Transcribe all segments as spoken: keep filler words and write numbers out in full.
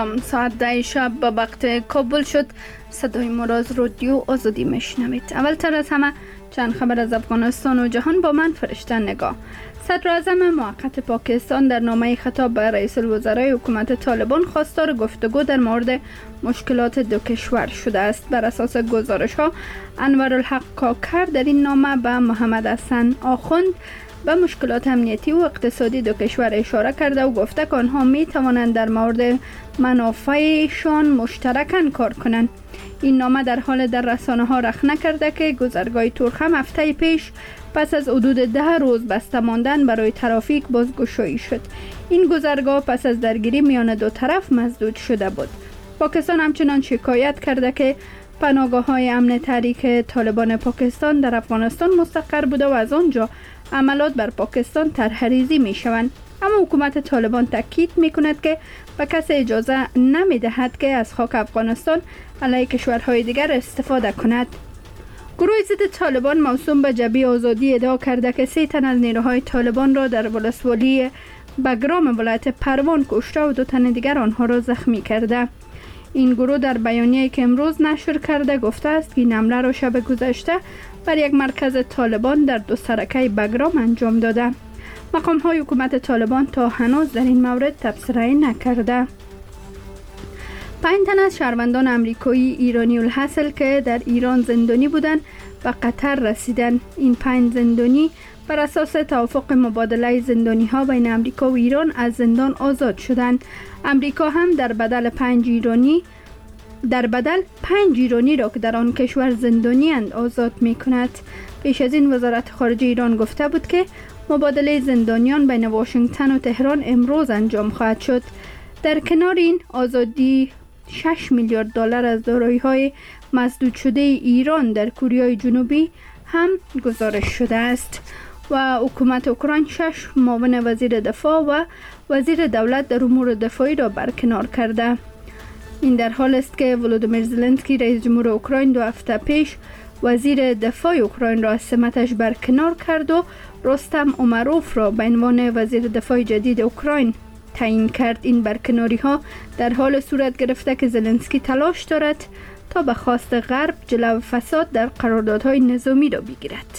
سلام، ساعت ده شب به وقت کابل شد. صدای ما را از رادیو آزادی میشنوید. اول تر از همه چند خبر از افغانستان و جهان با من فرشته نگاه. صدر اعظم موقت پاکستان در نامه خطاب به رئیس الوزرای حکومت طالبان خواستار گفتگو در مورد مشکلات دو کشور شده است. بر اساس گزارش ها انورالحق کاکر در این نامه به محمد حسن آخوند به مشکلات امنیتی و اقتصادی دو کشور اشاره کرده و گفته که آنها می توانند در مورد منافعشان مشترکاً کار کنند. این نامه در حال در رسانه ها رخنه کرده که گذرگاه تورخم هفته پیش پس از حدود ده روز بسته ماندن برای ترافیک بازگشایی شد. این گذرگاه پس از درگیری میان دو طرف مسدود شده بود. پاکستان همچنان شکایت کرده که پناهگاه های امن تحریک طالبان پاکستان در افغانستان مستقر بوده و از آنجا عملات بر پاکستان طرحریزی می شوند. اما حکومت طالبان تاکید می کند که به کسی اجازه نمی دهد که از خاک افغانستان علیه کشورهای دیگر استفاده کند. گروه ضد طالبان موسوم به جبهه آزادی ادعا کرده که سه تن از نیروهای طالبان را در ولسوالی بگرام ولایت پروان کشته و دو تن دیگر آنها را زخمی کرده. این گروه در بیانیه‌ای که امروز نشر کرده گفته است که این حمله را شب گذشته بر یک مرکز طالبان در دو سرکه بگرام انجام داده. مقام های حکومت طالبان تا هنوز در این مورد تبصره نکرده. پنج تن از شهروندان امریکایی ایرانی الاصل که در ایران زندانی بودند به قطر رسیدند. این پنج زندانی بر اساس توافق مبادله زندانی ها بین امریکا و ایران از زندان آزاد شدند. امریکا هم در بدل پنج ایرانی در بدل پنج ایرانی را که در آن کشور زندانی اند آزاد می کند. پیش از این وزارت خارجه ایران گفته بود که مبادله زندانیان بین واشنگتن و تهران امروز انجام خواهد شد. در کنار این آزادی شش میلیارد دلار از دارایی‌های مسدود شده ایران در کره جنوبی هم گزارش شده است و حکومت اوکراین شش معاون وزیر دفاع و وزیر دولت در امور دفاعی را برکنار کرده. این در حال است که ولودیمیر زلنسکی رئیس جمهور اوکراین دو هفته پیش وزیر دفاع اوکراین را از سمتش برکنار کرد و رستم امروف را به عنوان وزیر دفاع جدید اوکراین تعیین کرد. این برکناری ها در حال صورت گرفته که زلنسکی تلاش دارد تا به خواست غرب جلو فساد در قراردادهای نظامی را بگیرد.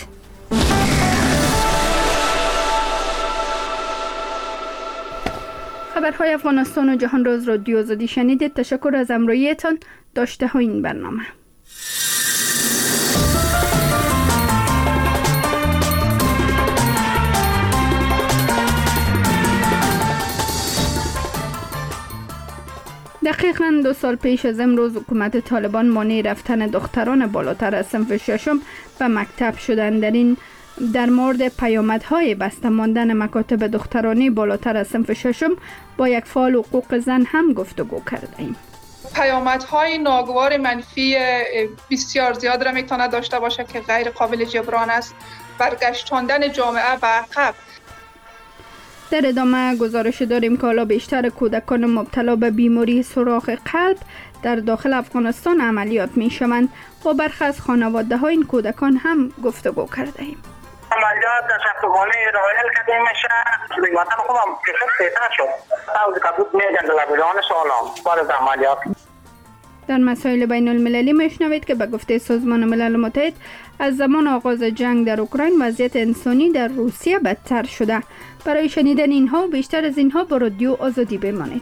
خبرهای افغانستان و جهان را از رادیو آزادی شنیدید. تشکر از همراهیتان. داشته های این برنامه. دقیقاً دو سال پیش از امروز حکومت طالبان مانع رفتن دختران بالاتر از صنف ششم به مکتب شدند. در این در مورد پیامدهای بسته ماندن مکاتب دخترانی بالاتر از صنف ششم با یک فعال حقوق زن هم گفتگو کردیم. پیامدهای ناگوار منفی بسیار زیاد را میتونه داشته باشه که غیر قابل جبران است. برگشتاندن جامعه به عقب. در ادامه گزارش داریم که حالا بیشتر کودکان مبتلا به بیماری سوراخ قلب در داخل افغانستان عملیات می شوند. با برخی از خانواده های این کودکان هم گفتگو کرده ایم. عملیات در شفاخانه رایل کردیم میشه. وطن خوبم کشت بهتر شد. تاوز کبود میگن دلبیران سالام بار از عملیات. در مسائل بین المللی میشنوید که به گفته سازمان ملل متحد از زمان آغاز جنگ در اوکراین وضعیت انسانی در روسیه بدتر شده. برای شنیدن اینها و بیشتر از اینها با رادیو آزادی بمانید.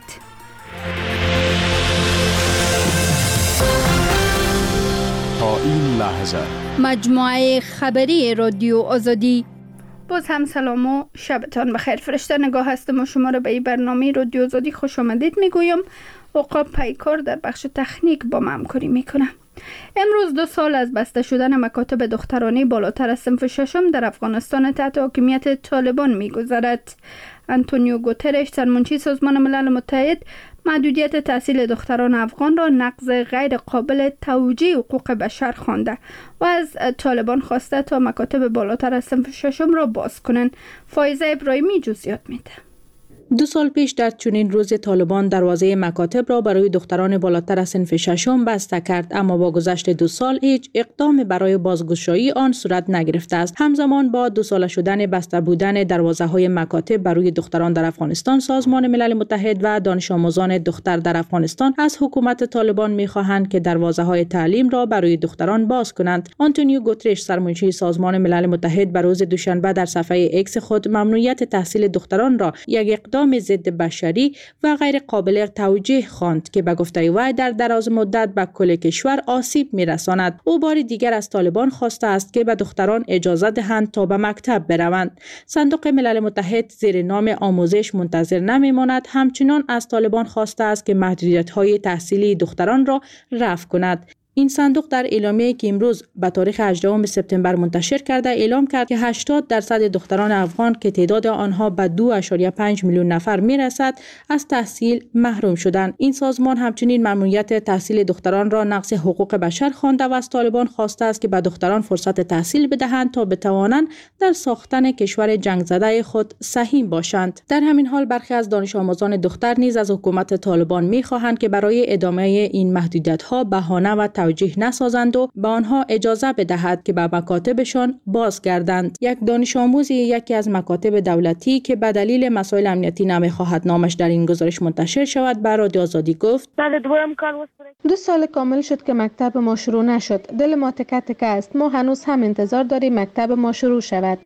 تا این لحظه مجموعه خبری رادیو آزادی. باز هم سلام و شبتان بخیر. فرشته نگاه هستم و شما را به این برنامه رادیو آزادی خوش آمدید میگویم. عقاب پیکار در بخش تکنیک با ما همکاری میکنه. امروز دو سال از بسته شدن مکاتب دخترانی بالاتر از صنف ششم در افغانستان تحت حاکمیت طالبان میگذرد. آنتونیو گوترش سرمنشی سازمان ملل متحد محدودیت تحصیل دختران افغان را نقض غیر قابل توجیه حقوق بشر خوانده و از طالبان خواسته تا مکاتب بالاتر از صنف ششم را باز کنند. فایزه ابراهیمی جزئیات میده. دو سال پیش در چنین روز طالبان دروازه مکاتب را برای دختران بالاتر از صنف ششم بسته کرد، اما با گذشت دو سال هیچ اقدام برای بازگشایی آن صورت نگرفته است. همزمان با دو ساله شدن بسته بودن دروازه های مکاتب برای دختران در افغانستان، سازمان ملل متحد و دانش آموزان دختر در افغانستان از حکومت طالبان می‌خواهند که دروازه های تعلیم را برای دختران باز کنند. آنتونیو گوترش، سرمنشی سازمان ملل متحد، به روز دوشنبه در صفحه ایکس خود ممنوعیت تحصیل دختران را یک اقدام ضد بشری و غیر قابل توجیه خواند که به گفته وی در دراز مدت به کل کشور آسیب می‌رساند. او بار دیگر از طالبان خواسته است که به دختران اجازه دهند تا به مکتب بروند. صندوق ملل متحد زیر نام آموزش منتظر نمی‌ماند، همچنان از طالبان خواسته است که محدودیت‌های تحصیلی دختران را رفع کند. این صندوق در اعلامیه‌ای که امروز به تاریخ هجدهم سپتامبر منتشر کرده اعلام کرد که هشتاد درصد دختران افغان که تعداد آنها به دو ممیز پنج میلیون نفر میرسد از تحصیل محروم شدند. این سازمان همچنین ممنوعیت تحصیل دختران را نقض حقوق بشر خوانده و از طالبان خواسته است که به دختران فرصت تحصیل بدهند تا بتوانند در ساختن کشور جنگ زده خود سهیم باشند. در همین حال برخی از دانش آموزان دختر نیز از حکومت طالبان می‌خواهند که برای ادامه این محدودیت‌ها بهانه و توجیه نسازند و به آنها اجازه بدهد که به مکاتبشان بازگردند. یک دانش آموز یکی از مکاتب دولتی که به دلیل مسائل امنیتی نمی‌خواهد نامش در این گزارش منتشر شود به رادیو آزادی گفت: دو سال کامل شد که مکتب ما شروع نشد. دل ما تکه تکه است. ما هنوز هم انتظار داریم مکتب ما شروع شود.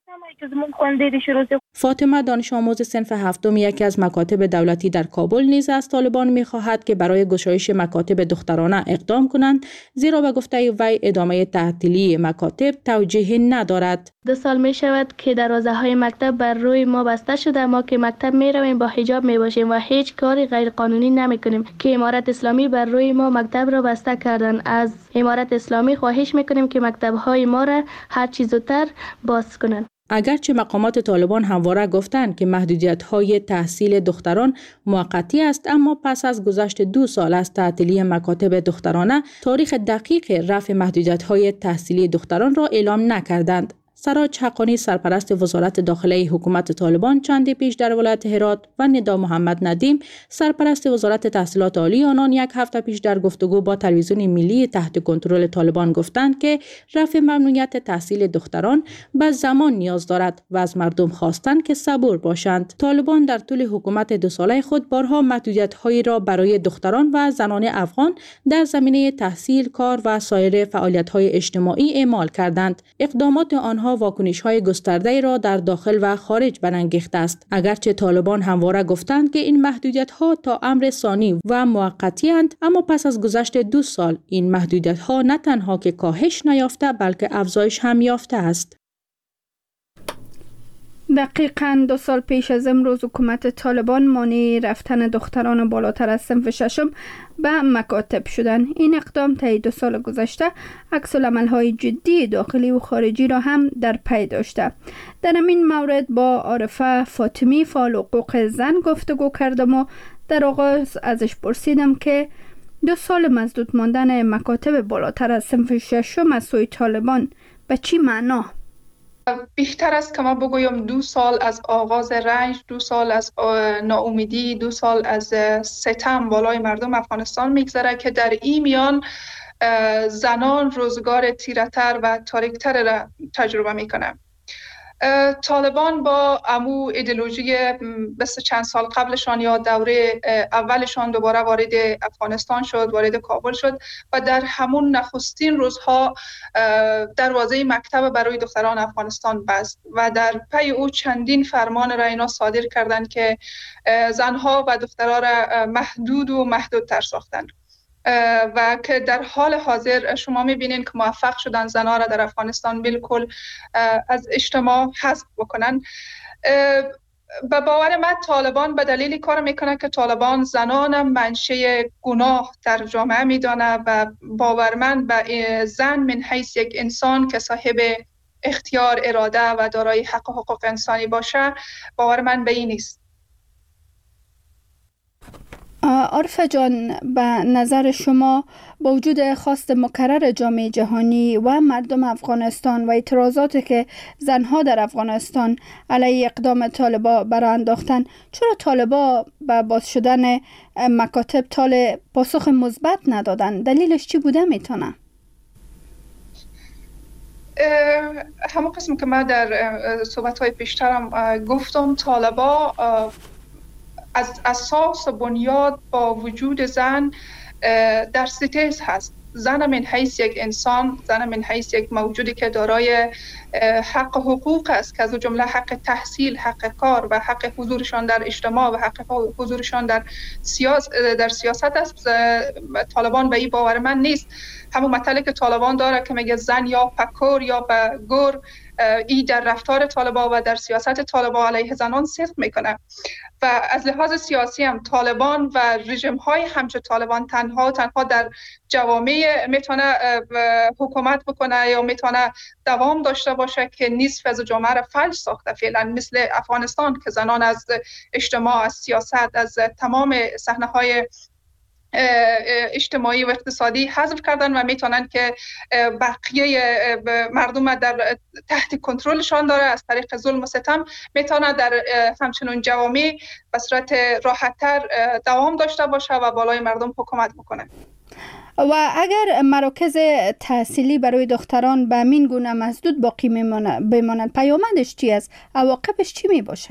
فاطمه، دانش آموز صنف هفتم یکی از مکاتب دولتی در کابل، نیز از طالبان می‌خواهد که برای گشایش مکاتب دخترانه اقدام کنند، زیرا به گفته وی ادامه تعطیلی مکاتب توجیه ندارد. دو سال می شود که دروازه های مکتب بر روی ما بسته شده. ما که مکتب می رویم با حجاب می باشیم و هیچ کاری غیر قانونی نمی کنیم که امارت اسلامی بر روی ما مکتب را بسته کردن. از امارت اسلامی خواهش می کنیم که مکتب های ما را هر چه زودتر باز کنند. اگرچه مقامات طالبان همواره گفتند که محدودیت‌های تحصیل دختران موقتی است، اما پس از گذشت دو سال از تعطیلی مکاتب دخترانه تاریخ دقیق رفع محدودیت‌های تحصیلی دختران را اعلام نکردند. سراج حقانی، سرپرست وزارت داخله حکومت طالبان، چندی پیش در ولایت هرات و ندا محمد ندیم، سرپرست وزارت تحصیلات عالی آنان، یک هفته پیش در گفتگو با تلویزیون ملی تحت کنترل طالبان گفتند که رفع ممنوعیت تحصیل دختران به زمان نیاز دارد و از مردم خواستند که صبور باشند. طالبان در طول حکومت دو ساله خود بارها محدودیت‌هایی را برای دختران و زنان افغان در زمینه تحصیل، کار و سایر فعالیت‌های اجتماعی اعمال کردند. اقدامات آنها واکنش‌های گسترده‌ای را در داخل و خارج برانگیخته است. اگرچه طالبان همواره گفتند که این محدودیت‌ها تا امر ثانی و موقتی اند، اما پس از گذشت دو سال این محدودیت‌ها نه تنها که کاهش نیافته بلکه افزایش هم یافته است. دقیقاً دو سال پیش از امروز حکومت طالبان مانع رفتن دختران بالاتر از صنف ششم به مکاتب شدند. این اقدام طی دو سال گذشته عکس‌العمل‌های جدی داخلی و خارجی را هم در پی داشته. در این مورد با عارفه فاطمی، فعال حقوق زن، گفتگو کردم و در آغاز ازش پرسیدم که دو سال مسدود ماندن مکاتب بالاتر از صنف ششم از سوی طالبان به چی معنا؟ بیشتر است که ما بگویم دو سال از آغاز رنج، دو سال از ناامیدی، دو سال از ستم بالای مردم افغانستان میگذره که در این میان زنان روزگار تیره‌تر و تاریک‌تر را تجربه میکنه. طالبان با امو ایدئولوژی بس چند سال قبلشان یا دوره اولشان دوباره وارد افغانستان شد، وارد کابل شد و در همون نخستین روزها دروازه مکتب برای دختران افغانستان بست و در پی او چندین فرمان را اینا صادر کردند که زنها و دخترها را محدود و محدودتر ساختند و که در حال حاضر شما میبینین که موفق شدن زنها را در افغانستان بالکل از اجتماع حذف بکنن. به باور من طالبان به دلیلی کار میکنه که طالبان زنان منشأ گناه در جامعه میدانه و باورمند به زن من حیث یک انسان که صاحب اختیار، اراده و دارای حق و حقوق انسانی باشه باور من به این نیست. عارفه جان، به نظر شما با وجود خواست مکرر جامعه جهانی و مردم افغانستان و اعتراضاتی که زنها در افغانستان علیه اقدام طالبا برآ انداختن، چرا طالبا به باز شدن مکاتب طالب پاسخ مثبت ندادن؟ دلیلش چی بوده میتونه؟ همون قسم که من در صحبت‌های پیشترم گفتم، طالبا از اساس بنیاد با وجود زن در ستیز هست. زن من حیث یک انسان، زن من حیث یک موجودی که دارای حق حقوق است که از جمله حق تحصیل، حق کار و حق حضورشان در اجتماع و حق حضورشان در سیاست در سیاست است. طالبان به این باور من نیست. همون مطلبی که طالبان داره که میگه زن یا پکور یا به گور، ای در رفتار طالبان و در سیاست طالبان علیه زنان صدق میکنه. و از لحاظ سیاسی هم طالبان و رژیم های همچون طالبان تنها تنها در جوامع میتونه حکومت بکنه یا میتونه دوام داشته باشه که نصف از جامعه را فلج ساخته، فعلا مثل افغانستان که زنان از اجتماع، از سیاست، از تمام صحنه های اجتماعی و اقتصادی حذف کردن و میتونن که بقیه مردم در تحت کنترلشان داره. از طریق ظلم و ستم میتونه در همچنین جوامع به صورت راحت‌تر دوام داشته باشه و بالای مردم حکومت بکنه. و اگر مراکز تحصیلی برای دختران به همین گونه مسدود باقی بماند، پیامدش چی است؟ عواقبش چی می باشه؟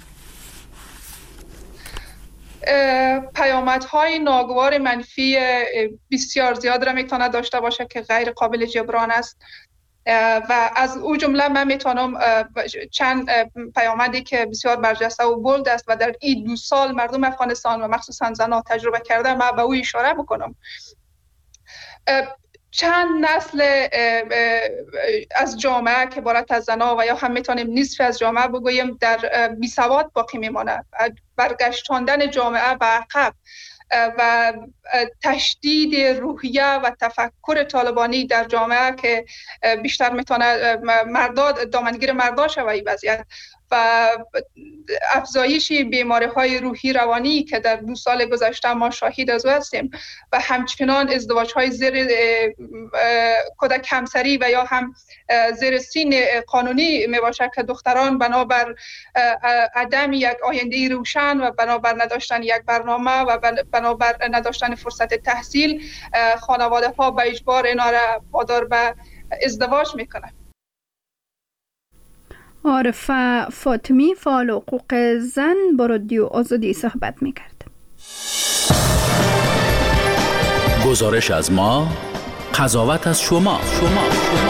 پیامدهای ناگوار منفی بسیار زیاد را میتونه داشته باشه که غیر قابل جبران است. و از او جمله من میتونم چند پیامدی که بسیار برجسته و بولد است و در این دو سال مردم افغانستان و مخصوصا زنان تجربه کرده، من به او اشاره بکنم. چند نسل از جامعه که عبارت از زنان و یا هم میتونیم نصف از جامعه بگوییم در بیسواد باقی میمانه. برگشتاندن جامعه به عقب و تشدید روحیه و تفکر طالبانی در جامعه که بیشتر میتونه مرداد دامنگیر مردا شوه این وضعیت و افزایش بیماری های روحی روانی که در دو سال گذشته ما شاهد از او هستیم و همچنان ازدواج های زیر کودک همسری و یا هم زیر سین قانونی می باشه که دختران بنابر عدم یک آینده روشن و بنابر نداشتن یک برنامه و بنابر نداشتن فرصت تحصیل، خانواده ها به اجبار اینا را وادار به ازدواج میکنه. عارفه فاطمی، فعال حقوق زن، با رادیو آزادی صحبت میکرد. گزارش از ما، قضاوت از شما. شما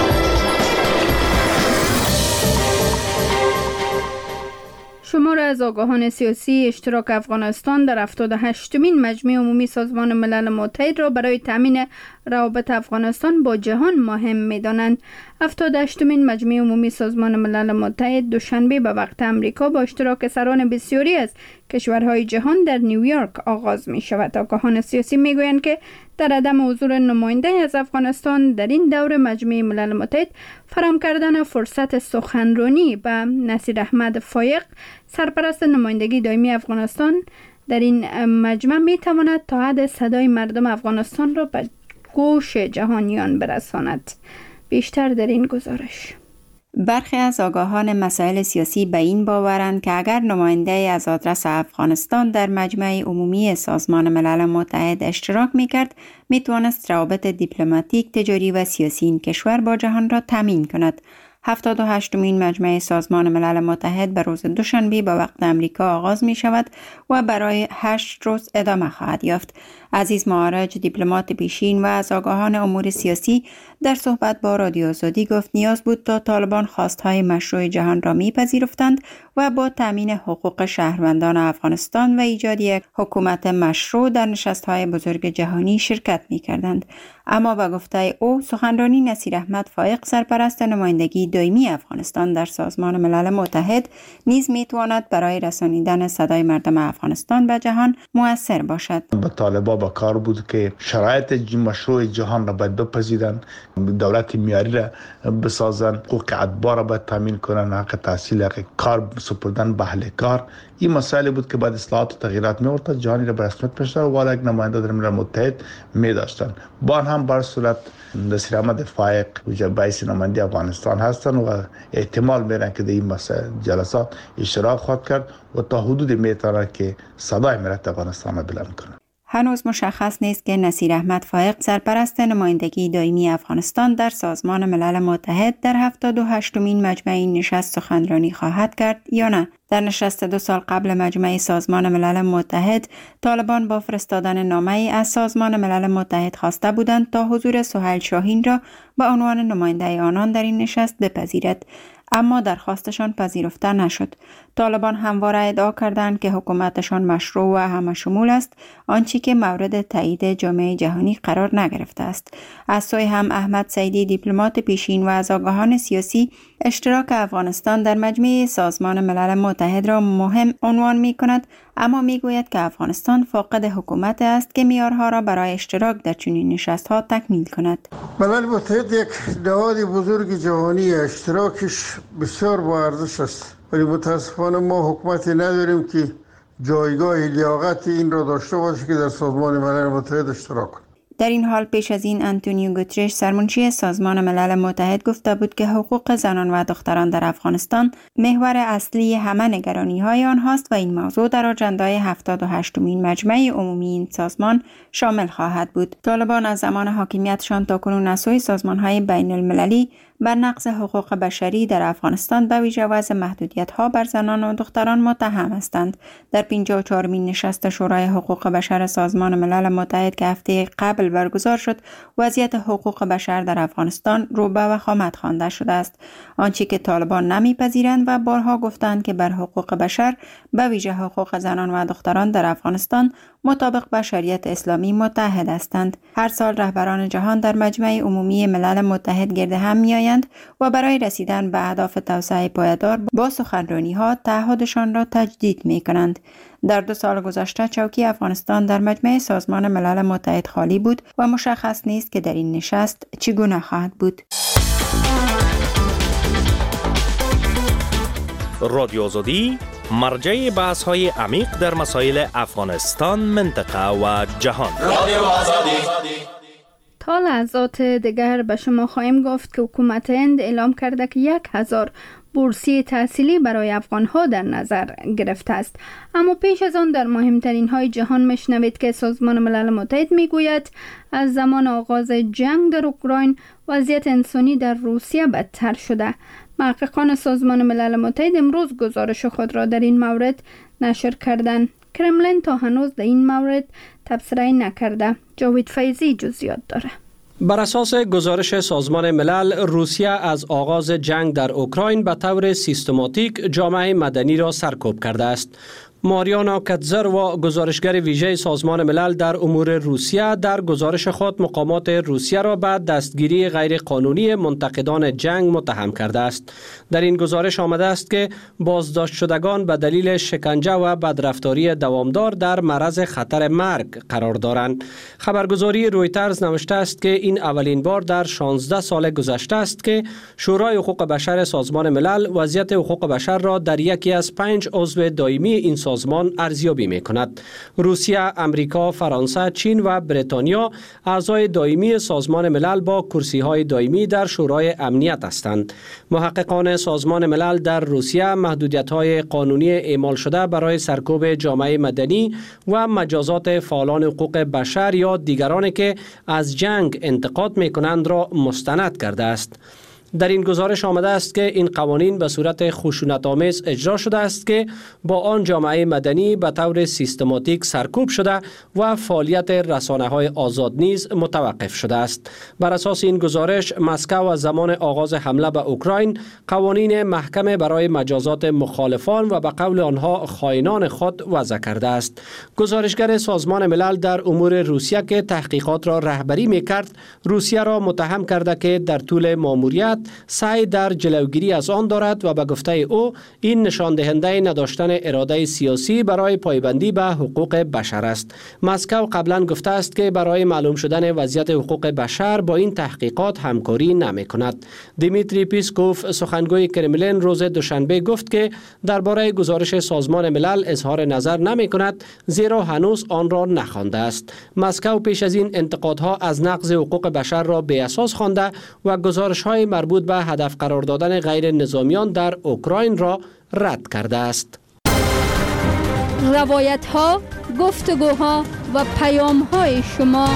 شمار از آگاهان سیاسی اشتراک افغانستان در هفتاد و هشتمین مجمع عمومی سازمان ملل متحد را برای تامین روابط افغانستان با جهان مهم می‌دانند. هفتاد و هشتمین مجمع عمومی سازمان ملل متحد دوشنبه به وقت امریکا با اشتراک سران بسیاری از کشورهای جهان در نیویورک آغاز می شود. آگاهان سیاسی می گویند که در عدم حضور نماینده از افغانستان در این دور مجمع ملل متحد، فراهم کردن فرصت سخنرانی به نصیر احمد فایق، سرپرست نمایندگی دائمی افغانستان در این مجمع می تواند تا حد صدای مردم افغانستان را به گوش جهانیان برساند. بیشتر در این گزارش. برخی از آگاهان مسائل سیاسی به این باورند که اگر نماینده از آدرس افغانستان در مجمع عمومی سازمان ملل متحد اشتراک می‌کرد، می‌توانست روابط دیپلماتیک، تجاری و سیاسی این کشور با جهان را تامین کند. هفتاد و هشتمین مجمع سازمان ملل متحد به روز دوشنبه به وقت امریکا آغاز می شود و برای هشت روز ادامه خواهد یافت. عزیز معارج، دیپلمات پیشین و از آگاهان امور سیاسی، در صحبت با رادیو آزادی گفت نیاز بود تا طالبان خواستهای مشروع جهان را میپذیرفتند و با تامین حقوق شهروندان افغانستان و ایجاد یک حکومت مشروع در نشست‌های بزرگ جهانی شرکت می‌کردند. اما به گفته او، سخنرانی نصیر احمد فایق، سرپرست نمایندگی دائمی افغانستان در سازمان ملل متحد، نیز میتواند برای رسانیدن صدای مردم افغانستان به جهان مؤثر باشد. به طالبان با کار بود که شرایط مشروع جهان را باید بپذیرند دولت میاری را بسازن، حقوق اتباع را باید تامین کنن، حق تحصیل، حق کار سپردن به اهل کار. این مسائل بود که بعد اصلاحات و تغییرات می آورد جهانی را به رسمیت پیش و والا یک نماینده در ملل متحد می داشتن. با هم بر صورت نصیر احمد فائق وجه باعث نماینده افغانستان هستند و احتمال میرن که در این مسائل جلسات اشتراک خواهد کرد و تا حدود میتونه که صدای ملت افغانستان را بلند کنه. هنوز مشخص نیست که نصیر احمد فائق سرپرست نمایندگی دائمی افغانستان در سازمان ملل متحد در هفتاد و هشتمین مجمع نشست سخنرانی خواهد کرد یا نه. در نشست دو سال قبل مجمع سازمان ملل متحد، طالبان با فرستادن نامه‌ای از سازمان ملل متحد خواسته بودند تا حضور سهیل شاهین را به عنوان نماینده آنان در این نشست بپذیرد، اما درخواستشان پذیرفته نشد. طالبان همواره ادعا کردند که حکومتشان مشروع و همه شمول است، آنچه که مورد تایید جامعه جهانی قرار نگرفته است. از سوی هم احمد سعیدی دیپلمات پیشین و از آگاهان سیاسی اشتراک افغانستان در مجمع سازمان ملل متحد را مهم عنوان می کند، اما می گوید که افغانستان فاقد حکومت است که معیارها را برای اشتراک در چنین نشست‌ها تکمیل کند. ملل متحد یک نهاد بزرگ جهانی، اشتراکش بسیار با ارزش است، ولی متاسفانه ما حکومتی نداریم که جایگاه لیاقت این را داشته باشه که در سازمان ملل متحد اشتراک کند. در این حال پیش از این انتونیو گوترش سرمنشی سازمان ملل متحد گفته بود که حقوق زنان و دختران در افغانستان محور اصلی همه نگرانی های آنهاست و این موضوع در آجندای هفتاد و هشتمین مجمع عمومی این سازمان شامل خواهد بود. طالبان از زمان حاکمیتشان تاکنون از سوی سازمان های بین المللی بر نقض حقوق بشری در افغانستان به ویژه وضع محدودیت‌ها بر زنان و دختران متهم هستند. در پنجاه و چهارمین نشست شورای حقوق بشر سازمان ملل متحد که هفته قبل برگزار شد، وضعیت حقوق بشر در افغانستان رو به وخامت خوانده شده است، آنچه که طالبان نمیپذیرند و بارها گفتند که بر حقوق بشر به ویژه حقوق زنان و دختران در افغانستان مطابق با شریعت اسلامی متحد هستند. هر سال رهبران جهان در مجمع عمومی ملل متحد گرد هم میآیند و برای رسیدن به اهداف توسعه پایدار با سخنرانی‌ها تعهدشان را تجدید می‌کنند. در دو سال گذشته چوکی افغانستان در مجمع سازمان ملل متحد خالی بود و مشخص نیست که در این نشست چگونه خواهد بود. رادیو آزادی مرجع بحث های عمیق در مسائل افغانستان، منطقه و جهان. رادیو آزادی. تا لحظات دیگر به شما خواهیم گفت که حکومت هند اعلام کرده که یک هزار بورسیه تحصیلی برای افغانها در نظر گرفته است. اما پیش از آن در مهمترین های جهان میشنوید که سازمان ملل متحد میگوید از زمان آغاز جنگ در اوکراین وضعیت انسانی در روسیه بدتر شده. محققان سازمان ملل متحد امروز گزارش خود را در این مورد نشر کردند. کرملین تا هنوز در این مورد تبصره نکرده. جاوید فیضی جزئیات داره. بر اساس گزارش سازمان ملل، روسیه از آغاز جنگ در اوکراین به طور سیستماتیک جامعه مدنی را سرکوب کرده است. ماریانا کتزر و گزارشگر ویژه سازمان ملل در امور روسیه در گزارش خود مقامات روسیه را به دستگیری غیرقانونی منتقدان جنگ متهم کرده است. در این گزارش آمده است که بازداشت شدگان به دلیل شکنجه و بدرفتاری دوامدار در معرض خطر مرگ قرار دارند. خبرگزاری رویترز نوشته است که این اولین بار در شانزده سال گذشته است که شورای حقوق بشر سازمان ملل وضعیت حقوق بشر را در یکی از پنج عضو دائمی این سازمان ارزیابی می کند. روسیه، امریکا، فرانسه، چین و بریتانیا اعضای دائمی سازمان ملل با کرسی های دائمی در شورای امنیت هستند. محققان سازمان ملل در روسیه محدودیت های قانونی اعمال شده برای سرکوب جامعه مدنی و مجازات فعالان حقوق بشر یا دیگرانی که از جنگ انتقاد می کنند را مستند کرده است. در این گزارش آمده است که این قوانین به صورت خشونت‌آمیز اجرا شده است که با آن جامعه مدنی به طور سیستماتیک سرکوب شده و فعالیت رسانه‌های آزاد نیز متوقف شده است. بر اساس این گزارش، مسکو از زمان آغاز حمله به اوکراین قوانین محکم برای مجازات مخالفان و به قول آنها خائنان خود وضع کرده است. گزارشگر سازمان ملل در امور روسیه که تحقیقات را رهبری می‌کرد، روسیه را متهم کرده که در طول ماموریت سعی در جلوگیری از آن دارد و به گفته او این نشان دهنده نداشتن اراده سیاسی برای پایبندی به حقوق بشر است. مسکو قبلا گفته است که برای معلوم شدن وضعیت حقوق بشر با این تحقیقات همکاری نمی کند. دیمیتری پیسکوف سخنگوی کرملین روز دوشنبه گفت که درباره گزارش سازمان ملل اظهار نظر نمی کند زیرا هنوز آن را نخوانده است. مسکو پیش از این انتقادها از نقض حقوق بشر را بی اساس خوانده و گزارش‌های مربوط به هدف قرار دادن غیر نظامیان در اوکراین را رد کرده است. روایت‌ها، گفتگوها و پیام‌های شما.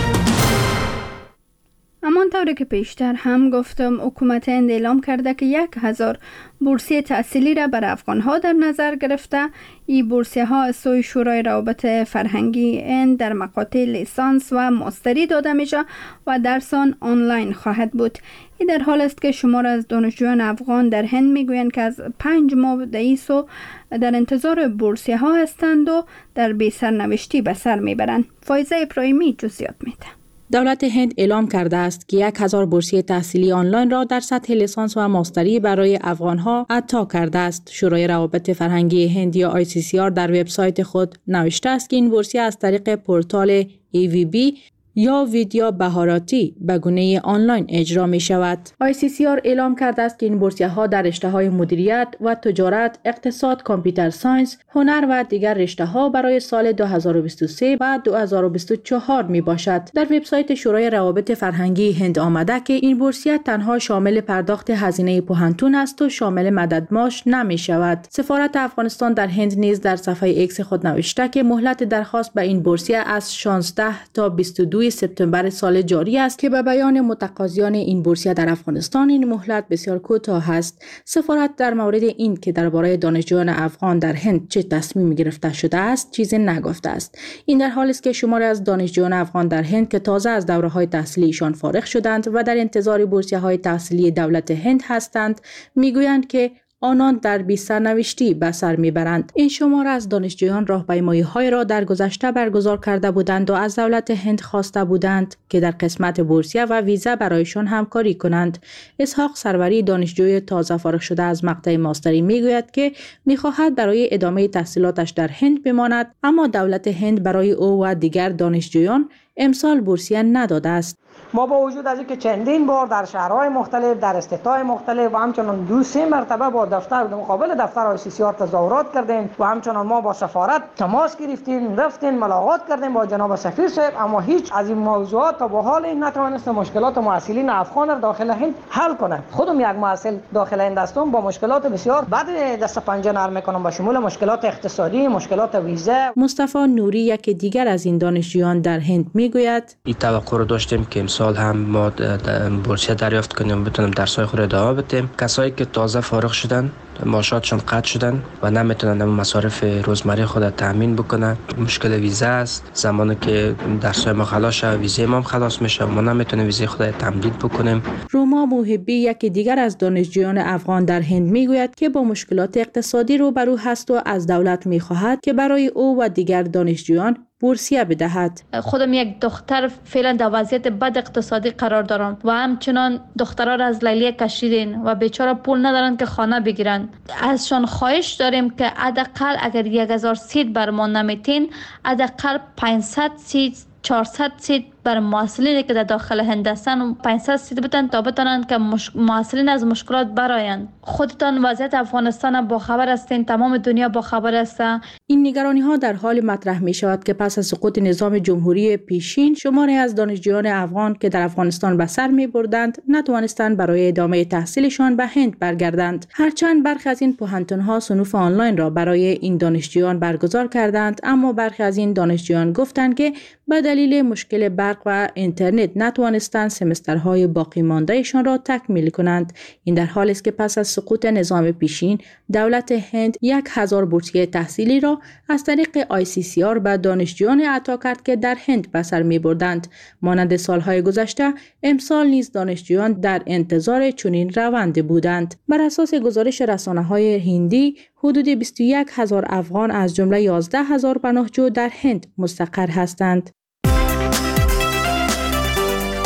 همانطور که پیشتر هم گفتم، حکومت هند اعلام کرده که یک هزار بورسیه تحصیلی را بر افغانها در نظر گرفته. این بورسیه ها از سوی شورای روابط فرهنگی هند در مقاطع لیسانس و ماستری داده میشه و درس آن آنلاین خواهد بود. این در حال است که شمار از دانشجویان افغان در هند میگویند که از پنج ماه دعیس و در انتظار بورسیه ها هستند و در بی سرنوشتی به سر میبرند. فایزه ابراهیمی جزئیات میده. دولت هند اعلام کرده است که یک هزار بورسیه تحصیلی آنلاین را در سطح لیسانس و ماستری برای افغانها عطا کرده است. شورای روابط فرهنگی هند یا آی سی سی آر در وبسایت خود نوشته است که این بورسیه از طریق پورتال ای وی بی یا ویدیو بهاراتی به گونه آنلاین اجرا می شود. آی سی سی آر اعلام کرده است که این بورسیه ها در رشته های مدیریت و تجارت، اقتصاد، کامپیوتر ساینس، هنر و دیگر رشته ها برای سال دو هزار و بیست و سه و دو هزار و بیست و چهار می باشد. در وبسایت شورای روابط فرهنگی هند آمده که این بورسیه تنها شامل پرداخت هزینه پوهنتون است و شامل مدد معاش نمی شود. سفارت افغانستان در هند نیز در صفحه ایکس خود نوشته که مهلت درخواست به این بورسیه از شانزده تا بیست و دو سپتامبر سال جاری است که به بیان متقاضیان این بورسیه در افغانستان این مهلت بسیار کوتاه است. سفارت در مورد این که درباره دانشجویان افغان در هند چه تصمیمی گرفته شده است چیزی نگفته است. این در حالی است که شماری از دانشجویان افغان در هند که تازه از دوره‌های تحصیلیشان فارغ شدند و در انتظار بورسیه‌های تحصیلی دولت هند هستند میگویند که آنان در بی سرنوشتی به سر میبرند. این شمار از دانشجویان راهپیمایی‌های را در گذشته برگزار کرده بودند و از دولت هند خواسته بودند که در قسمت بورسیه و ویزا برایشان همکاری کنند. اسحاق سروری دانشجوی تازه فارغ شده از مقطع ماستری میگوید که میخواهد برای ادامه تحصیلاتش در هند بماند، اما دولت هند برای او و دیگر دانشجویان امسال بورسیه نداده است. ما با وجود از اینکه چندین بار در شهرهای مختلف در استتای مختلف و همچنان دو سه مرتبه با دفتر مقابل دفتر آی سی سی آر تظاهرات کردیم و همچنان ما با سفارت تماس گرفتیم، رفتیم ملاقات کردیم با جناب سفیر صاحب، اما هیچ از این موضوعات تا به حال نتوانست مشکلات معسلین افغان را داخل هند حل کنه. خودم یک معسل داخل هند هستم، با مشکلات بسیار بعد دست پنجه نرم میکنم، با شمول مشکلات اقتصادی، مشکلات ویزا. مصطفی نوری یک دیگر از این دانشجویان در هند میگوید این توقع رو داشتیم که امسال هم ما بورسیه دریافت کنیم، بتونیم درسای خود را ادامه بدیم. کسایی که تازه فارغ شدن معاشاتشون قطع شدن و نمیتونن مصارف روزمره خود را تامین بکنن. مشکل ویزا است، زمانی که درسای ما خلاص شه ویزای ما هم خلاص میشه، ما نمیتونیم ویزای خود را تمدید بکنیم. روما موهبی یکی دیگر از دانشجویان افغان در هند میگوید که با مشکلات اقتصادی روبرو هست و از دولت میخواهد که برای او و دیگر دانشجویان بورسیه بدهد. خودم یک دختر فعلا در وضعیت بد اقتصادی قرار دارم و همچنان دخترها را از لیلیه کشیدین و بیچاره پول ندارن که خانه بگیرن. ازشان خواهش داریم که حداقل اگر یک هزار سیت برمان نمیتین، حداقل پانصد سیت چهارصد سیت بر معسلینی که در داخل هند هستن و پانصد سیت بتن تا بتونن که مش... معسلین از مشکلات برآیند. خودتان وضعیت افغانستان با خبر هستین، تمام دنیا با خبر است. این نگرانی ها در حال مطرح می شود که پس از سقوط نظام جمهوری پیشین شماری از دانشجویان افغان که در افغانستان به سر می بردند نتوانستند برای ادامه تحصیلشان به هند برگردند. هرچند برخی از این پوهنتون ها صنوف آنلاین را برای این دانشجویان برگزار کردند، اما برخی از این دانشجویان گفتند که به دلیل مشکل برق و اینترنت نتوانستند سمسترهای باقی ماندهشان را تکمیل کنند. این در حالی است که پس از سقوط نظام پیشین دولت هند یک هزار بورسیه تحصیلی را از طریق آی سی سی آر به دانشجویان عطا کرد که در هند به سر می بردند. مانند سالهای گذشته امسال نیز دانشجویان در انتظار چنین روندی بودند. بر اساس گزارش رسانه‌های هندی حدود بیست و یک هزار افغان از جمله یازده هزار پناهجو در هند مستقر هستند.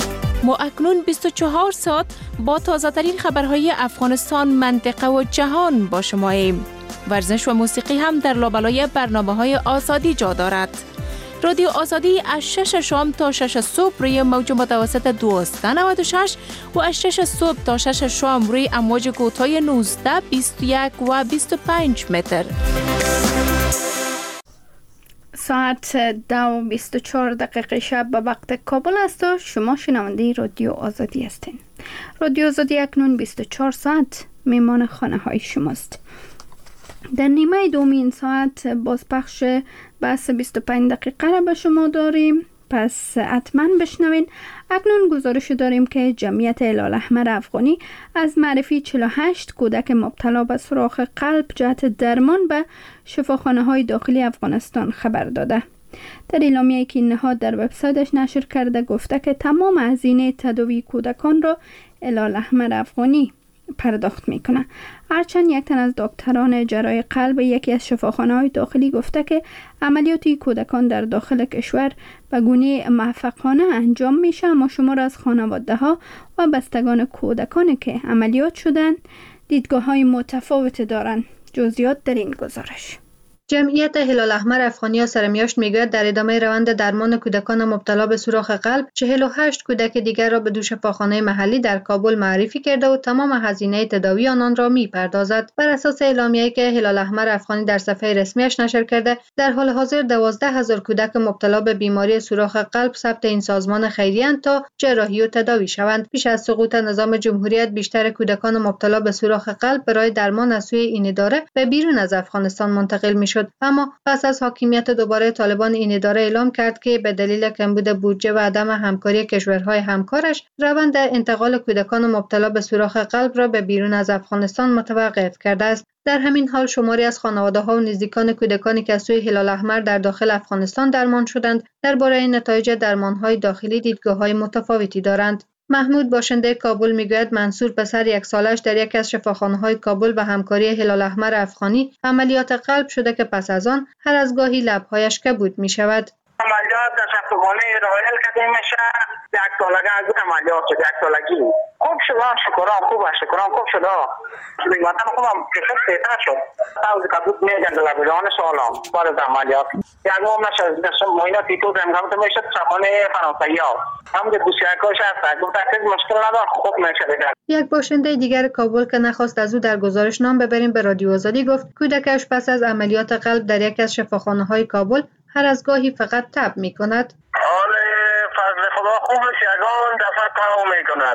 ما اکنون بیست و چهار ساعت با تازه ترین خبرهای افغانستان، منطقه و جهان با شماییم. ورزش و موسیقی هم در لابلای برنامه‌های آزادی جا دارد. رادیو آزادی از شش شام تا شش صبح روی موج متوسط دویست و نود و شش و از شش صبح تا شش شام روی امواج کوتاه نوزده، بیست و یک و بیست و پنج متر. ساعت دو و بیست و چهار دقیقه شب به وقت کابل است و شما شنونده رادیو آزادی هستین. رادیو آزادی اکنون بیست و چهار ساعت میمان خانه های شماست. در نیمه دومی این ساعت بازپخش بحث بیست و پنج دقیقه را به شما داریم، پس حتما بشنوین. اکنون گزارش داریم که جمعیت هلال احمر افغانی از معرفی چهل و هشت کودک مبتلا به سوراخ قلب جهت درمان به شفاخانه های داخلی افغانستان خبر داده. در اعلامیه‌ای که نهاد در وبسایتش نشر کرده گفته که تمام هزینه تداوی کودکان را هلال احمر افغانی پرداخت میکنه. هرچند یک تن از دکتران جراحی قلب یکی از شفاخانه‌های داخلی گفته که عملیات کودکان در داخل کشور به گونه موفقانه انجام میشه، اما شمار از خانواده‌ها و بستگان کودکانی که عملیات شدن دیدگاه‌های متفاوت دارند. جزئیات در این گزارش. جمعیت هلال احمر افغانی سرمیاشت میگوید در ادامه روند درمان کودکان مبتلا به سوراخ قلب چهل و هشت کودک دیگر را به دو شفاخانه محلی در کابل معرفی کرده و تمام هزینه تداوی آنان را میپردازد. بر اساس اعلامیه‌ای که هلال احمر افغانی در صفحه رسمیش نشر کرده، در حال حاضر دوازده هزار کودک مبتلا به بیماری سوراخ قلب ثبت این سازمان خیریه اند تا جراحی و تداوی شوند. پیش از سقوط نظام جمهوریت بیشتر کودکان مبتلا به سوراخ قلب برای درمان از سوی این اداره به بیرون از افغانستان منتقل میشد، اما پس از حاکمیت دوباره طالبان این اداره اعلام کرد که به دلیل کمبود بودجه و عدم همکاری کشورهای همکارش روند انتقال کودکان مبتلا به سوراخ قلب را به بیرون از افغانستان متوقف کرده است. در همین حال شماری از خانواده‌ها و نزدیکان کودکانی که از سوی هلال احمر در داخل افغانستان درمان شدند درباره نتایج درمان‌های داخلی دیدگاه‌های متفاوتی دارند. محمود باشنده کابل میگوید منصور پسر یک سالش در یک از شفاخانه‌های کابل به همکاری هلال احمر افغانی عملیات قلب شده که پس از آن هر از گاهی لب‌هایش کبود می‌شود. عملیات در شفاخانه رایل کردیم میشه، یک سالگی از عملیات شد، یک سالگی خوب شد، شکران خوب است، شکران خوب شد. وطن خوبم کشت بهتر شد، تاوز کبود میگن در لبجان سالم بعد از عملیات یک ماه نشد، نشد ماینات ایتو دمگم تو میشد شفاخانه فرانسوی ها هم که دوسیاکاش هست، گفت اصلا مشکل ندار، خوب میشه دیگر. یک باشنده دیگر کابل که نخواست از او در گزارش نام ببریم به رادیو آزادی گفت کودکش پس از عملیات قلب در یک از شفاخانه‌های کابل هر از گاهی فقط تب می کند. حال فضل خدا خوبش یگان دفعه تمام می کند.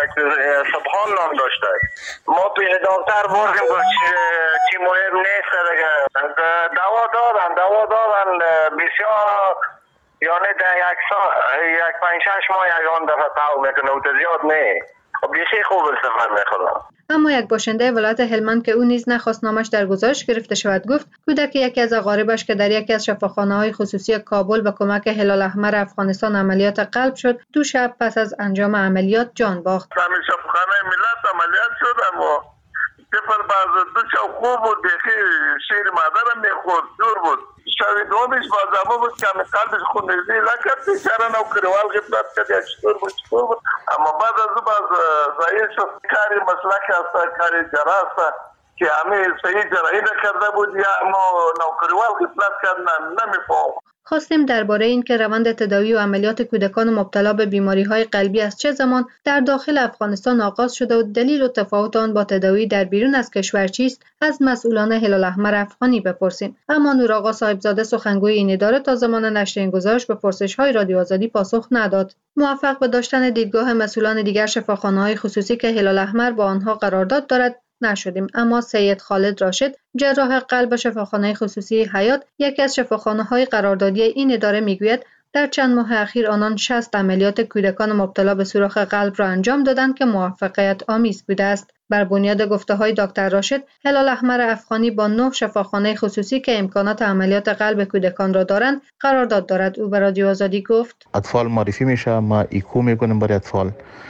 سبحان نام داشته. ما پیش دکتر بردیم که چی مهم نیست دیگه. دوا دادن دوا دادن بسیار، یعنی در یک سال یک پنج شش ماه یگان دفعه تمام می کنه و زیاد نه. بیشی خوب استفاده می خدا. اما یک باشنده ولایت هلمند که او نیز نخواست نامش در گزارش گرفته شود گفت کودک یکی از اقاربش که در یکی از شفاخانه‌های خصوصی کابل به کمک هلال احمر افغانستان عملیات قلب شد دو شب پس از انجام عملیات جان باخت. همین شفاخانه ملت عملیات شد اما طفل بعد دو شب خوب بود، بیخی شیر مادرم میخورد، دور بود. شوی دومش بازمو بود که همین قلبش خود نزدی لکت بیچاره نو کروال غفلت کرد یا چطور بود چطور بود، اما بعد از او باز ضعیف شد. کاری مسلک هست، کاری جراح هست که همین صحیح جراحی نکرده بود یا اما نو کروال غفلت کرد نمیفهم. خواستیم درباره این که روند تداوی و عملیات کودکان مبتلا به بیماری‌های قلبی از چه زمان در داخل افغانستان آغاز شده و دلیل و تفاوت آن با تداوی در بیرون از کشور چیست از مسئولان هلال احمر افغانی بپرسیم، اما نورآقا صاحبزاده سخنگوی این اداره تا زمان نشر این گزارش به پرسش‌های رادیو آزادی پاسخ نداد. موفق به داشتن دیدگاه مسئولان دیگر شفاخانه‌های خصوصی که هلال احمر با آنها قرارداد دارد نشدیم، اما سید خالد راشد جراح قلب شفاخانه خصوصی حیات یکی از شفاخانه‌های قراردادی این اداره میگوید در چند ماه اخیر آنان شصت عملیات کودکان مبتلا به سوراخ قلب را انجام دادند که موفقیت آمیز بوده است. بر بنیاد گفته‌های دکتر راشد، هلال احمر افغانی با نه شفاخانه خصوصی که امکانات عملیات قلب کودکان را دارند قرارداد دارد. او به رادیو آزادی گفت اطفال معرفی میشه، ما ایکو میکنیم برای اطفال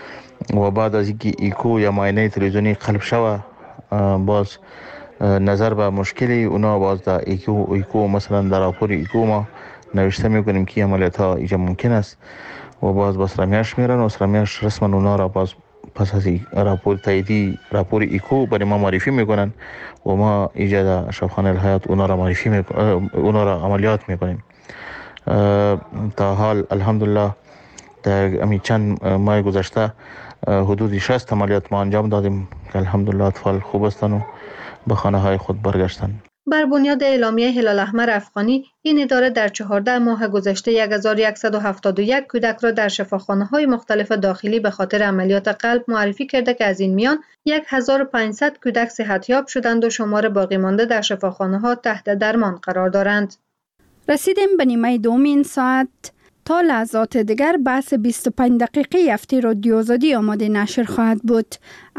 و بعد از اینکه ایکو یا معاینه تلویزیونی قلب شوه باز نظر به مشکلی اونا باز در ایکو ایکو مثلا در راپور ایکو ما نوشته میکنیم که عملیات ها اینجا ممکن است و باز با سرمیاش میرن و سرمیاش رسما اونا را باز پس از راپور تاییدی راپور ایکو برای ما معرفی میکنن و ما ایجاد شفاخانه الحیات اونا را معرفی میکنیم، اونا را عملیات میکنیم. تا حال الحمدلله در امی چند ماه گذشته حدود شصت عملیات ما انجام دادیم که الحمدلله اطفال خوب هستند و به خانه های خود برگشتند. بر بنیاد اعلامیه هلال احمر افغانی، این اداره در چهارده ماه گذشته یک هزار و صد و هفتاد و یک کودک را در شفاخانه‌های مختلف داخلی به خاطر عملیات قلب معرفی کرده که از این میان هزار و پانصد کودک صحتیاب شدند و شمار باقی مانده در شفاخانه‌ها تحت درمان قرار دارند. رسیدیم به نیمه دوم این ساعت. تا لحظات دیگر بحث بیست و پنج دقیقه هفته رادیو آزادی آماده نشر خواهد بود.